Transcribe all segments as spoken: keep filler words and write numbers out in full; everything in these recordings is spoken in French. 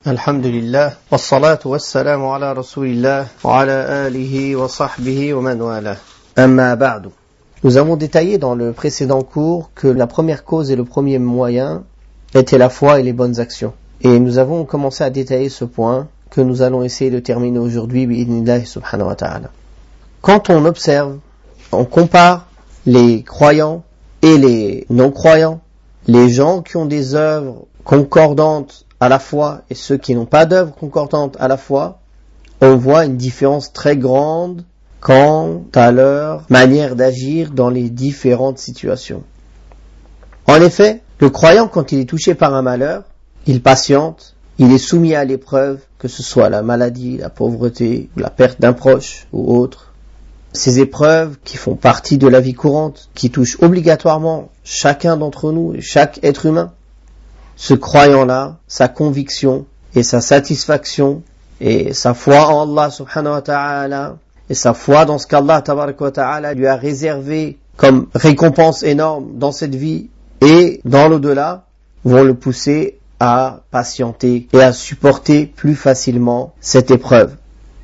Alhamdulillah, wassalatu wassalamu ala rasulillah, wa ala alihi wa sahbihi wa man wala. Amma ba'du. Nous avons détaillé dans le précédent cours que la première cause et le premier moyen étaient la foi et les bonnes actions. Et nous avons commencé à détailler ce point que nous allons essayer de terminer aujourd'hui, bi'idhnillahi subhanahu wa ta'ala. Quand on observe, on compare les croyants et les non-croyants, les gens qui ont des œuvres concordantes à la fois et ceux qui n'ont pas d'œuvre concordante à la fois, on voit une différence très grande quant à leur manière d'agir dans les différentes situations. En effet, le croyant, quand il est touché par un malheur, il patiente, il est soumis à l'épreuve, que ce soit la maladie, la pauvreté, ou la perte d'un proche ou autre. Ces épreuves qui font partie de la vie courante, qui touchent obligatoirement chacun d'entre nous et chaque être humain, ce croyant-là, sa conviction et sa satisfaction et sa foi en Allah subhanahu wa ta'ala et sa foi dans ce qu'Allah tabaraka wa ta'ala lui a réservé comme récompense énorme dans cette vie et dans l'au-delà, vont le pousser à patienter et à supporter plus facilement cette épreuve.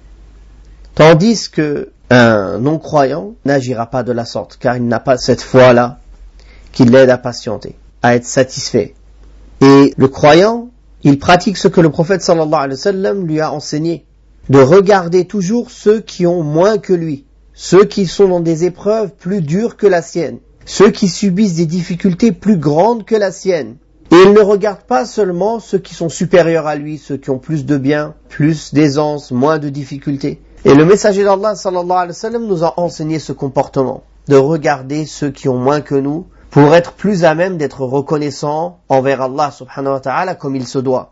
Tandis que un non-croyant n'agira pas de la sorte, car il n'a pas cette foi-là qui l'aide à patienter, à être satisfait. Et le croyant, il pratique ce que le prophète sallallahu alayhi wa sallam lui a enseigné, de regarder toujours ceux qui ont moins que lui, ceux qui sont dans des épreuves plus dures que la sienne, ceux qui subissent des difficultés plus grandes que la sienne. Et il ne regarde pas seulement ceux qui sont supérieurs à lui, ceux qui ont plus de biens, plus d'aisance, moins de difficultés. Et le messager d'Allah sallallahu alayhi wa sallam nous a enseigné ce comportement, de regarder ceux qui ont moins que nous, pour être plus à même d'être reconnaissant envers Allah subhanahu wa ta'ala comme il se doit.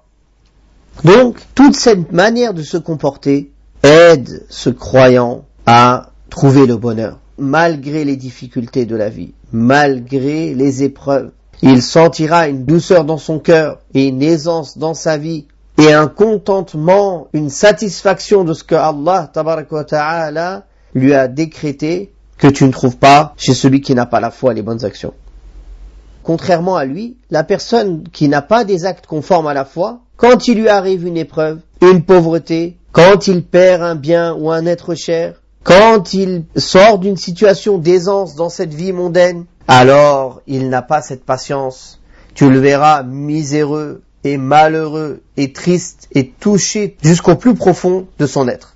Donc, toute cette manière de se comporter aide ce croyant à trouver le bonheur, malgré les difficultés de la vie, malgré les épreuves. Il sentira une douceur dans son cœur et une aisance dans sa vie et un contentement, une satisfaction de ce que Allah tabaraka wa ta'ala lui a décrété que tu ne trouves pas chez celui qui n'a pas la foi et les bonnes actions. Contrairement à lui, la personne qui n'a pas des actes conformes à la foi, quand il lui arrive une épreuve, une pauvreté, quand il perd un bien ou un être cher, quand il sort d'une situation d'aisance dans cette vie mondaine, alors il n'a pas cette patience. Tu le verras miséreux et malheureux et triste et touché jusqu'au plus profond de son être.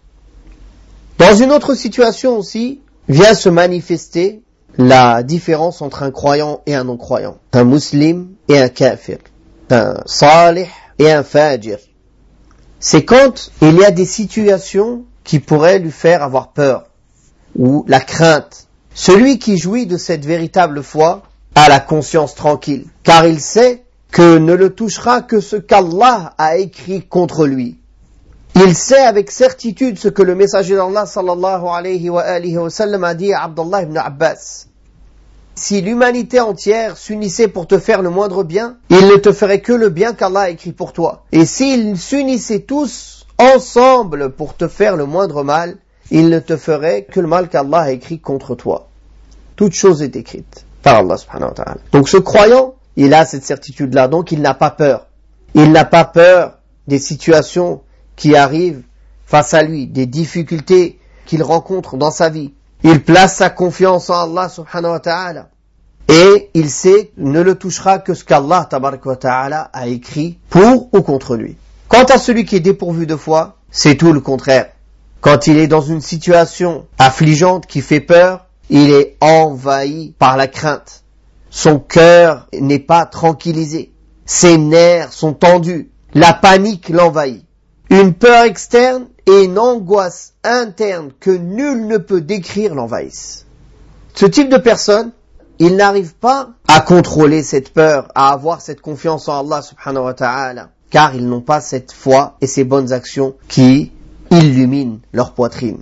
Dans une autre situation aussi, vient se manifester la différence entre un croyant et un non-croyant, un musulman et un kafir, un salih et un fajir. C'est quand il y a des situations qui pourraient lui faire avoir peur ou la crainte. Celui qui jouit de cette véritable foi a la conscience tranquille, car il sait que ne le touchera que ce qu'Allah a écrit contre lui. Il sait avec certitude ce que le messager d'Allah sallallahu alayhi wa alihi wa sallam a dit à Abdullah ibn Abbas. Si l'humanité entière s'unissait pour te faire le moindre bien, il ne te ferait que le bien qu'Allah a écrit pour toi. Et s'ils s'unissaient tous ensemble pour te faire le moindre mal, il ne te ferait que le mal qu'Allah a écrit contre toi. Toute chose est écrite par Allah subhanahu wa ta'ala. Donc ce croyant, il a cette certitude-là, donc il n'a pas peur. Il n'a pas peur des situations qui arrivent face à lui, des difficultés qu'il rencontre dans sa vie. Il place sa confiance en Allah subhanahu wa ta'ala. Et il sait ne le touchera que ce qu'Allah tabaraka wa ta'ala a écrit pour ou contre lui. Quant à celui qui est dépourvu de foi, c'est tout le contraire. Quand il est dans une situation affligeante qui fait peur, il est envahi par la crainte. Son cœur n'est pas tranquillisé. Ses nerfs sont tendus. La panique l'envahit. Une peur externe et une angoisse interne que nul ne peut décrire l'envahissent. Ce type de personne, il n'arrive pas à contrôler cette peur, à avoir cette confiance en Allah subhanahu wa ta'ala, car ils n'ont pas cette foi et ces bonnes actions qui illuminent leur poitrine.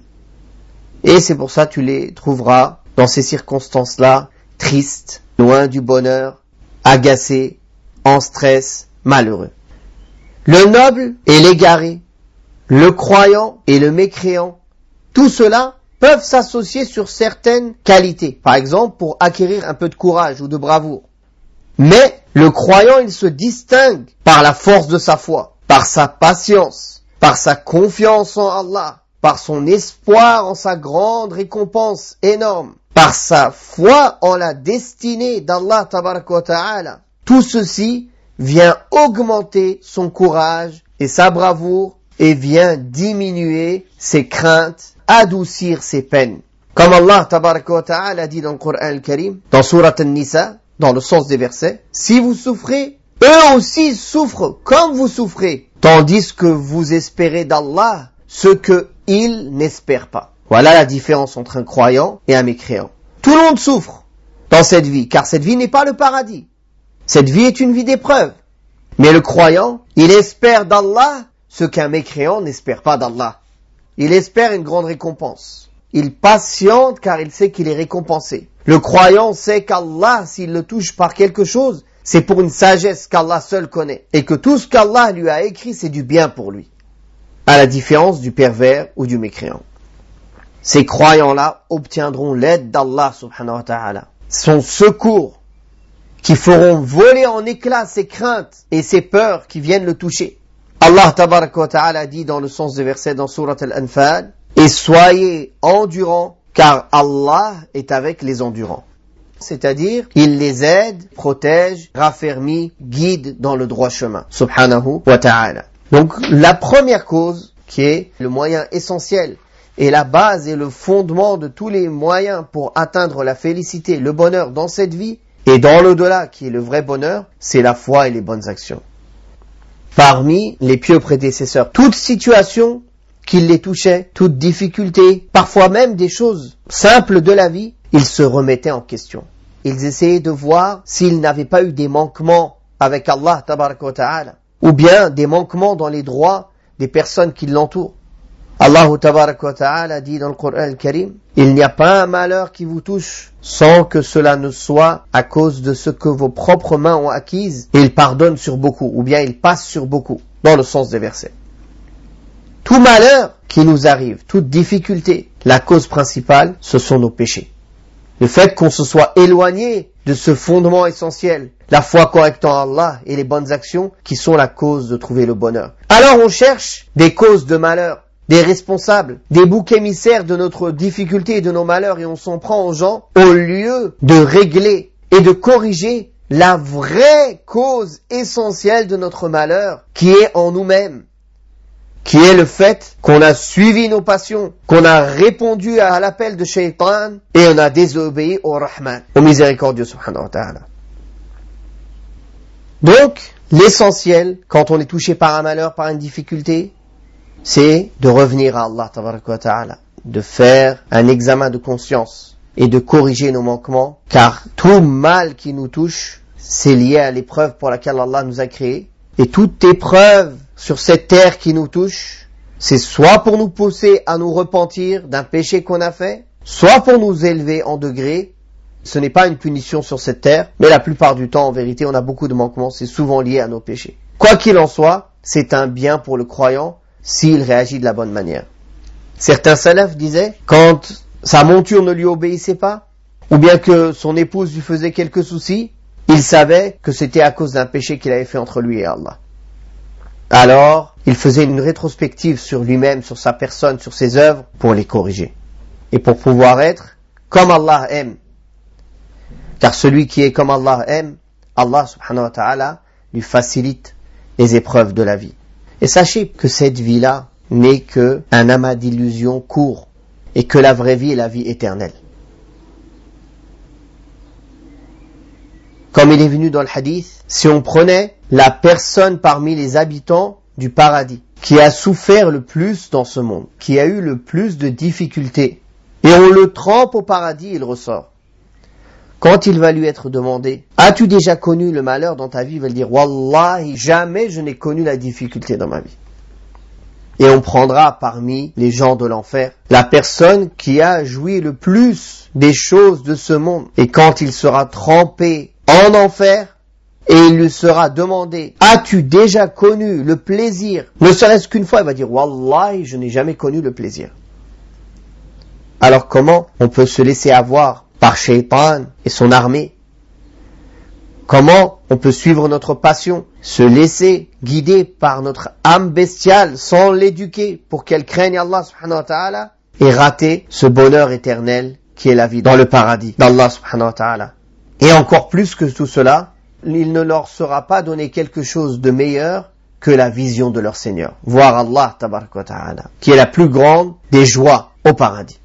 Et c'est pour ça que tu les trouveras dans ces circonstances-là, tristes, loin du bonheur, agacés, en stress, malheureux. Le noble et l'égaré, le croyant et le mécréant, tout cela peuvent s'associer sur certaines qualités. Par exemple, pour acquérir un peu de courage ou de bravoure. Mais le croyant, il se distingue par la force de sa foi. par sa patience, par sa confiance en Allah, par son espoir en sa grande récompense énorme, par sa foi en la destinée d'Allah tabaraka wa ta'ala, tout ceci vient augmenter son courage et sa bravoure et vient diminuer ses craintes, adoucir ses peines. Comme Allah tabaraka wa ta'ala dit dans le Coran al-Karim, dans Surat An-Nisa, dans le sens des versets, si vous souffrez, eux aussi souffrent comme vous souffrez, tandis que vous espérez d'Allah ce que ils n'espèrent pas. Voilà la différence entre un croyant et un mécréant. Tout le monde souffre dans cette vie, car cette vie n'est pas le paradis. Cette vie est une vie d'épreuve. Mais le croyant, il espère d'Allah ce qu'un mécréant n'espère pas d'Allah. Il espère une grande récompense. Il patiente car il sait qu'il est récompensé. Le croyant sait qu'Allah, s'il le touche par quelque chose, c'est pour une sagesse qu'Allah seul connaît. Et que tout ce qu'Allah lui a écrit, c'est du bien pour lui. À la différence du pervers ou du mécréant. Ces croyants-là obtiendront l'aide d'Allah subhanahu wa ta'ala. Son secours qui feront voler en éclats ses craintes et ses peurs qui viennent le toucher. Allah tabaraka wa ta'ala dit dans le sens des versets dans Surat Al-Anfal, et soyez endurants car Allah est avec les endurants. C'est-à-dire, il les aide, protège, raffermit, guide dans le droit chemin. Subhanahu wa ta'ala. Donc, la première cause, qui est le moyen essentiel, et la base et le fondement de tous les moyens pour atteindre la félicité, le bonheur dans cette vie, et dans l'au-delà, qui est le vrai bonheur, c'est la foi et les bonnes actions. Parmi les pieux prédécesseurs, toute situation qui les touchait, toute difficulté, parfois même des choses simples de la vie, ils se remettaient en question. Ils essayaient de voir s'ils n'avaient pas eu des manquements avec Allah tabaraka wa ta'ala, ou bien des manquements dans les droits des personnes qui l'entourent. Allah tabaraka wa ta'ala dit dans le Coran al-Karim, il n'y a pas un malheur qui vous touche sans que cela ne soit à cause de ce que vos propres mains ont acquise, et il pardonne sur beaucoup, ou bien il passe sur beaucoup, dans le sens des versets. Tout malheur qui nous arrive, toute difficulté, la cause principale, ce sont nos péchés. Le fait qu'on se soit éloigné de ce fondement essentiel, la foi correcte en Allah et les bonnes actions qui sont la cause de trouver le bonheur. Alors on cherche des causes de malheur, des responsables, des boucs émissaires de notre difficulté et de nos malheurs et on s'en prend aux gens au lieu de régler et de corriger la vraie cause essentielle de notre malheur qui est en nous-mêmes. Qui est le fait qu'on a suivi nos passions, qu'on a répondu à l'appel de Shaitan et on a désobéi au Rahman, au miséricordieux subhanahu wa ta'ala. Donc, l'essentiel, quand on est touché par un malheur, par une difficulté, c'est de revenir à Allah tabaraka wa ta'ala, de faire un examen de conscience et de corriger nos manquements, car tout mal qui nous touche, c'est lié à l'épreuve pour laquelle Allah nous a créés, et toute épreuve sur cette terre qui nous touche, c'est soit pour nous pousser à nous repentir d'un péché qu'on a fait, soit pour nous élever en degré. Ce n'est pas une punition sur cette terre, mais la plupart du temps, en vérité, on a beaucoup de manquements, c'est souvent lié à nos péchés. Quoi qu'il en soit, c'est un bien pour le croyant s'il réagit de la bonne manière. Certains salafs disaient, quand sa monture ne lui obéissait pas, ou bien que son épouse lui faisait quelques soucis, il savait que c'était à cause d'un péché qu'il avait fait entre lui et Allah. Alors, il faisait une rétrospective sur lui-même, sur sa personne, sur ses œuvres, pour les corriger. Et pour pouvoir être comme Allah aime. Car celui qui est comme Allah aime, Allah subhanahu wa ta'ala lui facilite les épreuves de la vie. Et sachez que cette vie-là n'est qu'un amas d'illusions court, et que la vraie vie est la vie éternelle. Comme il est venu dans le hadith, si on prenait la personne parmi les habitants du paradis, qui a souffert le plus dans ce monde, qui a eu le plus de difficultés, et on le trempe au paradis, il ressort. Quand il va lui être demandé, as-tu déjà connu le malheur dans ta vie? Il va lui dire, Wallahi, jamais je n'ai connu la difficulté dans ma vie. Et on prendra parmi les gens de l'enfer la personne qui a joui le plus des choses de ce monde. Et quand il sera trempé en enfer, et il lui sera demandé, as-tu déjà connu le plaisir? Ne serait-ce qu'une fois, il va dire, Wallahi, je n'ai jamais connu le plaisir. Alors comment on peut se laisser avoir par Shaitan et son armée Comment on peut suivre notre passion, se laisser guider par notre âme bestiale sans l'éduquer pour qu'elle craigne Allah subhanahu wa ta'ala et rater ce bonheur éternel qui est la vie dans le paradis d'Allah subhanahu wa ta'ala. Et encore plus que tout cela, il ne leur sera pas donné quelque chose de meilleur que la vision de leur Seigneur, voir Allah tabaraka wa ta'ala, qui est la plus grande des joies au paradis.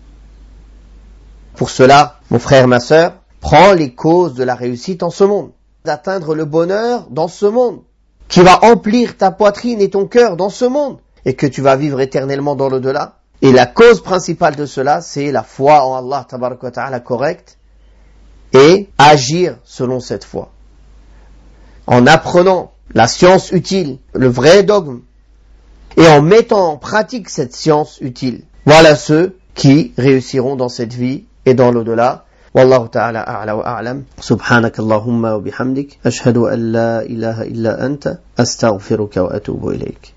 Pour cela, mon frère, ma sœur, prends les causes de la réussite en ce monde, d'atteindre le bonheur dans ce monde, qui va emplir ta poitrine et ton cœur dans ce monde, et que tu vas vivre éternellement dans l'au-delà. Et la cause principale de cela, c'est la foi en Allah tabaraka wa ta'ala correcte, et agir selon cette foi. En apprenant la science utile, le vrai dogme, et en mettant en pratique cette science utile. Voilà ceux qui réussiront dans cette vie et dans l'au-delà. Wallahu ta'ala a'la wa a'lam. Subhanakallahumma wa bihamdik. Ashhadu an la ilaha illa anta. Astaghfiruka wa atubu ilayk.